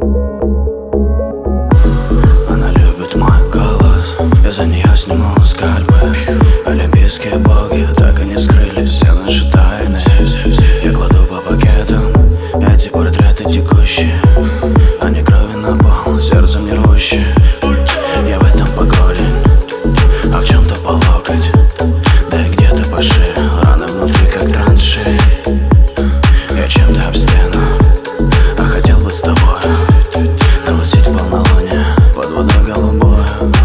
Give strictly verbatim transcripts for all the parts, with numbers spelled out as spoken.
Она любит мой голос, я за нее сниму скальпы. Олимпийские боги так и не скрыли все наши тайны. Я кладу по пакетам эти портреты текущие. Они крови на пол, сердцем не рвущие. Я в этом погорен, а в чем-то по локоть, да и где-то по шее. Раны внутри как траншеи. Я чем-то об стену, а хотел бы с тобой голосить в полнолуние под водой голубой.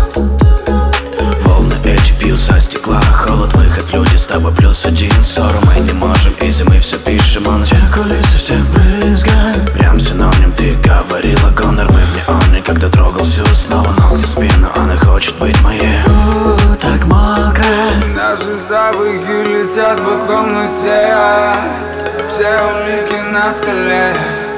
Волны эти бьют со стекла, холод, выход, люди с тобой плюс один. Ссору мы не можем, изи, мы все пишем. Он те кулисы все вбрызгает. Прям синоним, ты говорила гонор. Мы в неоне, когда трогал всю снова ногти спину. Она хочет быть моей. У, так мокро. Наши запахи летят по комнате. Все улики на столе.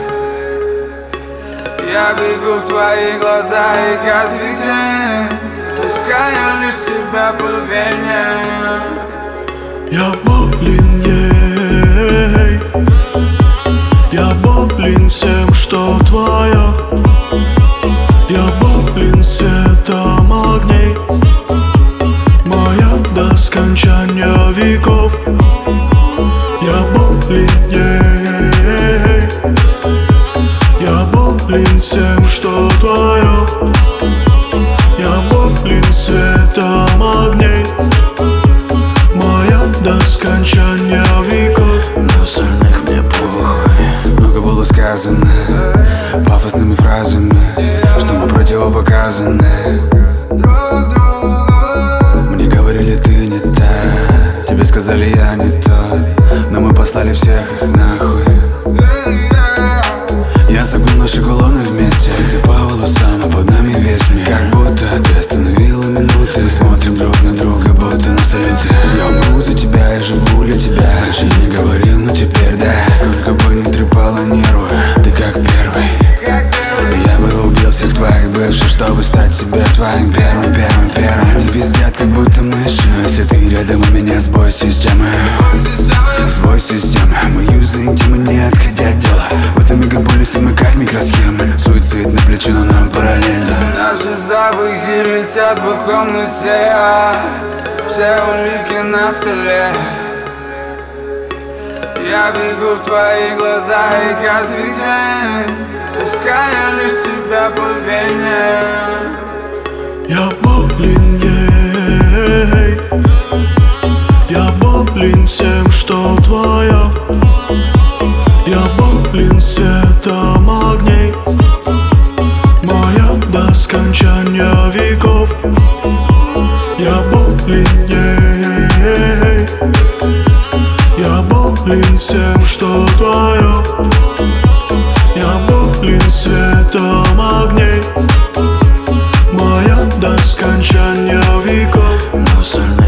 Я бегу в твои глаза и каждый день пускаю лишь тебя по вене. Я болен ей, я болен всем, что твое. Я болен светом огней, моя до скончания веков. Я болен ей, я болен всем, что твое. Я болен светом огней, моя до скончания веков. На остальных мне похуй. Много было сказано пафосными фразами, что мы противопоказаны друг другу. Мне говорили, ты не та, тебе сказали, я не тот, но мы послали всех их нахуй. Я согнул наши колонны вместе, эти по волосам, а под нами весь мир. Как будто ты остановила минуты. Мы смотрим друг на друга, будто на салюты. Я умру за тебя и живу для тебя. Раньше не говорил, но теперь да. Сколько бы ни трепало нервы, ты как первый. Я бы убил всех твоих бывших, чтобы стать себе твоим первым, первым, первым. Они пиздят, как будто мыши, но если ты рядом, у меня сбой системы. Сбой системы, мы юзаем темы, не отходя от дела. В этом мегаполисе мы как микросхемы. Суицид на плече, но нам параллельно. Наши запахи летят по комнате. Все улики на столе. Я бегу в твои глаза и каждый день пускаю лишь тебя по вене. Я болен ей, я болен всем, что твое. Я болен светом огней, моя до скончания веков. Я болен ей, я болен всем, что твое. Я болен светом огней, моя до скончания веков. На остальных